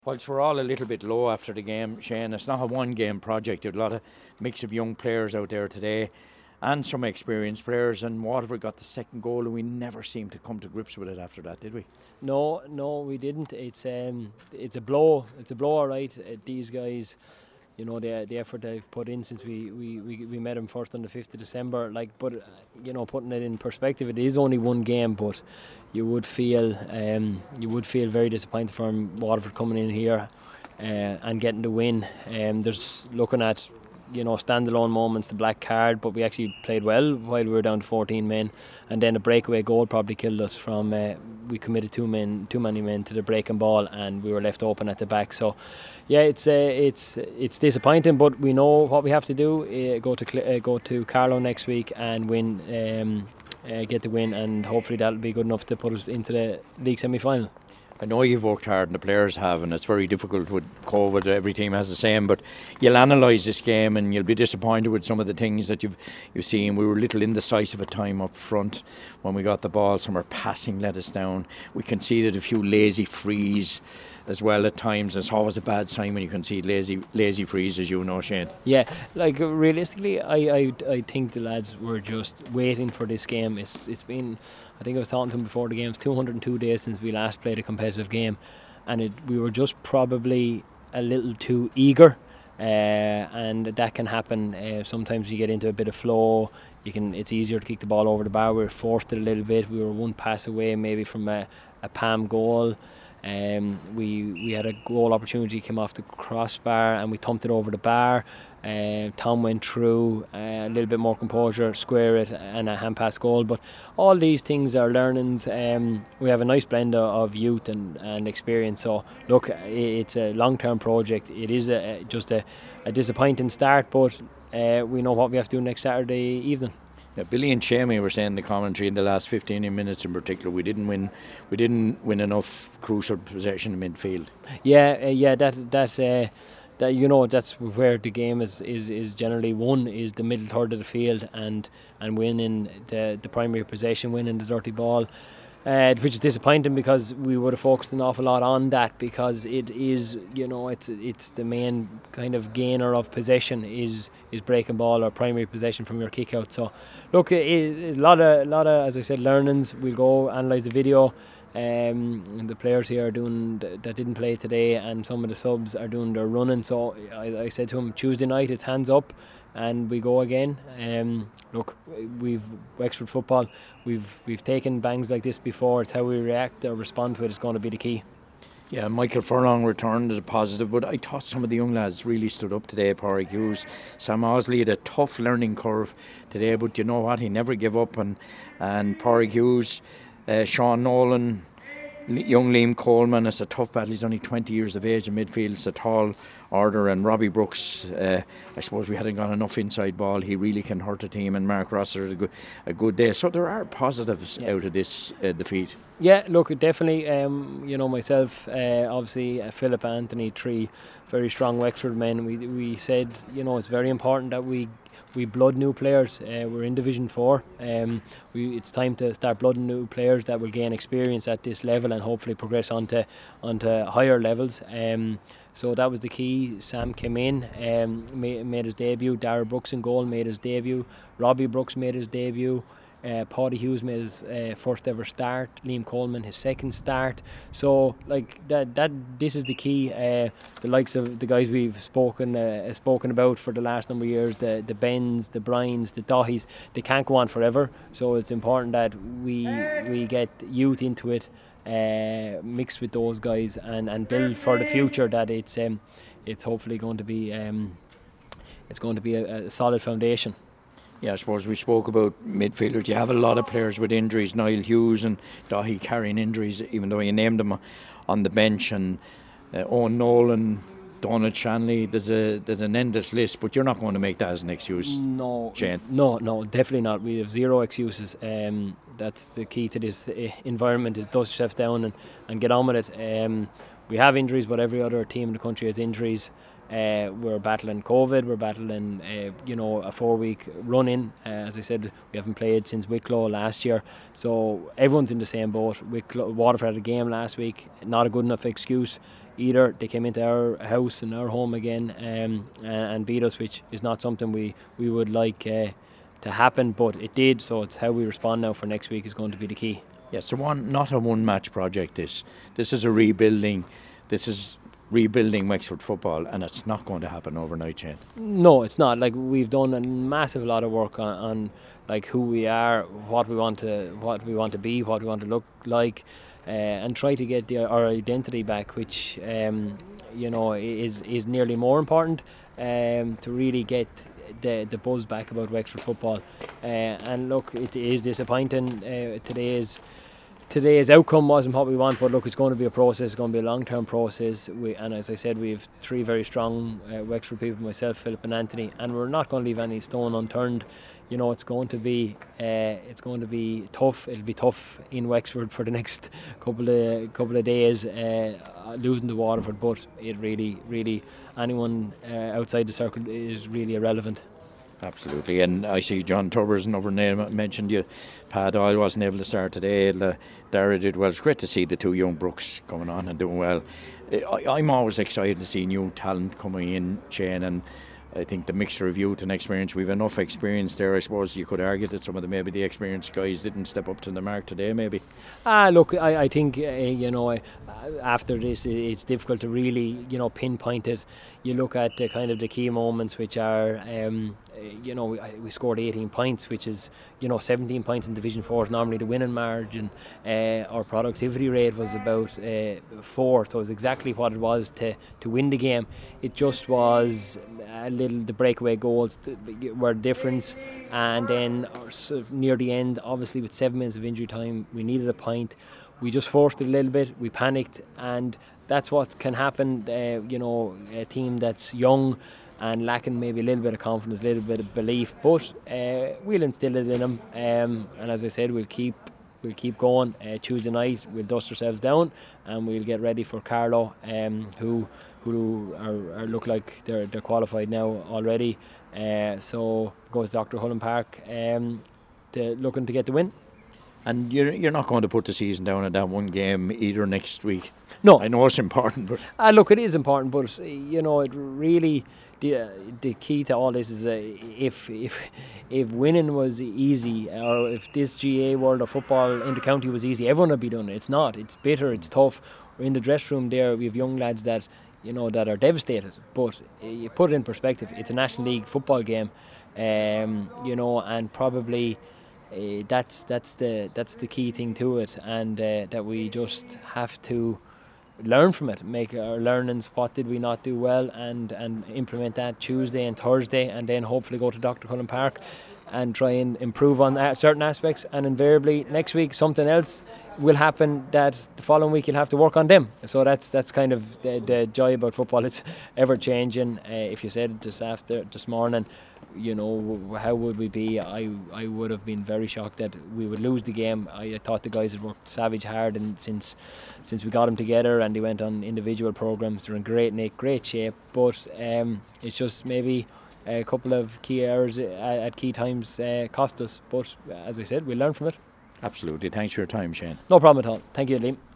Whilst we're all a little bit low after the game, Shane, it's not a one-game project. There's a lot of mix of young players out there today and some experienced players, and Waterford got the second goal and we never seemed to come to grips with it after that, did we? No, we didn't. It's a blow. It's a blow, all right. These guys, the effort they've put in since we met them first on the 5th of December. But putting it in perspective, it is only one game, but you would feel very disappointed from Waterford coming in here and getting the win. There's looking at standalone moments, the black card, but we actually played well while we were down to 14 men, and then a breakaway goal probably killed us from we committed too many men to the breaking ball and we were left open at the back. So yeah, it's disappointing, but we know what we have to do. Go to Carlow next week and win, get the win, and hopefully that'll be good enough to put us into the league semi-final. I know you've worked hard and the players have, and it's very difficult with COVID. Every team has the same, but you'll analyse this game and you'll be disappointed with some of the things that you've seen. We were a little indecisive at time up front when we got the ball. Some of our passing let us down. We conceded a few lazy frees as well at times. It's always a bad sign when you concede lazy frees, as you know, Shane. Yeah, realistically, I think the lads were just waiting for this game. It's been, I think I was talking to them before the game, it's 202 days since we last played a competitive game, and we were just probably a little too eager, and that can happen. Sometimes you get into a bit of flow. It's easier to kick the ball over the bar. We were forced it a little bit. We were one pass away maybe from a Pam goal. We had a goal opportunity, came off the crossbar and we thumped it over the bar. Tom went through, a little bit more composure, square it, and a hand pass goal. But all these things are learnings. We have a nice blend of youth and experience. So look, it's a long-term project. It is just a disappointing start, but we know what we have to do next Saturday evening. Yeah, Billy and Shamey were saying in the commentary in the last 15 minutes in particular, we didn't win enough crucial possession in midfield. Yeah, that that's where the game is generally won, is the middle third of the field and winning the primary possession, winning the dirty ball. Which is disappointing because we would have focused an awful lot on that, because it is, it's the main kind of gainer of possession is breaking ball or primary possession from your kick out. So look, a lot of as I said, learnings. We'll go analyse the video. The players here are doing that didn't play today, and some of the subs are doing their running. So I said to him, Tuesday night it's hands up and we go again. Look, we've Wexford football, we've taken bangs like this before. It's how we react or respond to it is going to be the key. Yeah, Michael Furlong returned as a positive, but I thought some of the young lads really stood up today. Pádraig Hughes, Sam Osley had a tough learning curve today, but you know what, he never gave up, and Pádraig Hughes, Sean Nolan, young Liam Coleman. It's a tough battle. He's only 20 years of age in midfield. It's a tall order. And Robbie Brooks, I suppose we hadn't got enough inside ball. He really can hurt a team. And Mark Rosser had a good day. So there are positives out of this defeat. Yeah, look, definitely. Myself, obviously, Philip, Anthony, three very strong Wexford men. We said, it's very important that we blood new players. We're in Division 4. It's time to start blooding new players that will gain experience at this level and hopefully progress onto higher levels. So that was the key. Sam came in, made his debut. Darragh Brooks in goal made his debut. Robbie Brooks made his debut. Pádraig Hughes made his first ever start. Liam Coleman his second start. So this is the key. The likes of the guys we've spoken about for the last number of years, the Bens, the Bryans, the Dahies, they can't go on forever. So it's important that we get youth into it, mixed with those guys, and build for the future. That it's hopefully going to be a solid foundation. Yeah, I suppose we spoke about midfielders. You have a lot of players with injuries. Niall Hughes and Dahi carrying injuries, even though you named them on the bench. And Owen Nolan, Donald Shanley. There's an endless list, but you're not going to make that as an excuse. No, Shane. No, definitely not. We have zero excuses. That's the key to this environment: is dust yourself down and get on with it. we have injuries, but every other team in the country has injuries. We're battling COVID, we're battling a 4-week run-in. As I said, we haven't played since Wicklow last year, so everyone's in the same boat. Waterford had a game last week, not a good enough excuse either. They came into our house and our home again and beat us, which is not something we would like to happen, but it did, so it's how we respond now for next week is going to be the key. Yes, so not a one-match project. This is a rebuilding. This is rebuilding Wexford football, and it's not going to happen overnight, Shane. No, it's not. Like, we've done a massive lot of work on like who we are, what we want to be, what we want to look like, and try to get our identity back, which is nearly more important to really get the buzz back about Wexford football. And look, it is disappointing. Today's outcome wasn't what we want, but look, it's going to be a process. It's going to be a long-term process. And as I said, we have 3 very strong Wexford people, myself, Philip and Anthony, and we're not going to leave any stone unturned. It's going to be tough. It'll be tough in Wexford for the next couple of days, losing to Waterford, but it really anyone outside the circle is really irrelevant. Absolutely, and I see John Tubbers, another name I mentioned. You, Pat Doyle wasn't able to start today. Dara did well. It's great to see the 2 young Brooks coming on and doing well. I'm always excited to see new talent coming in, Shane, and I think the mixture of youth and experience, we've enough experience there. I suppose you could argue that some of maybe the experienced guys didn't step up to the mark today, maybe. Look, I think after this it's difficult to really pinpoint it. You look at kind of the key moments, which are we scored 18 points, which is 17 points in Division 4 is normally the winning margin. Our productivity rate was about 4, so it was exactly what it was to win the game. It just was the breakaway goals were difference, and then near the end, obviously with 7 minutes of injury time, we needed a point. We just forced it a little bit, we panicked, and that's what can happen. A team that's young and lacking maybe a little bit of confidence, a little bit of belief, but we'll instill it in them, and as I said, we'll keep going. Tuesday night we'll dust ourselves down and we'll get ready for Carlow, who are look like they're qualified now already. So go to Dr. Cullen Park, looking to get the win. And you're not going to put the season down at that one game either next week. No, I know it's important, but look, it is important, but it really the key to all this is if winning was easy, or if this GA World of Football in the county was easy, everyone would be doing it. It's not. It's bitter. It's tough. We're in the dressing room there. We have young lads that that are devastated. But you put it in perspective. It's a National League football game, and probably. That's the key thing to it, and that we just have to learn from it, make our learnings. What did we not do well, and implement that Tuesday and Thursday, and then hopefully go to Dr. Cullen Park and try and improve on certain aspects. And invariably next week something else will happen that the following week you'll have to work on them. So that's kind of the joy about football. It's ever changing. If you said this morning, how would we be? I would have been very shocked that we would lose the game. I thought the guys had worked savage hard, and since we got them together and they went on individual programs, they're in great nick, great shape. But it's just maybe a couple of key errors at key times cost us. But as I said, we'll learn from it. Absolutely. Thanks for your time, Shane. No problem at all. Thank you, Liam.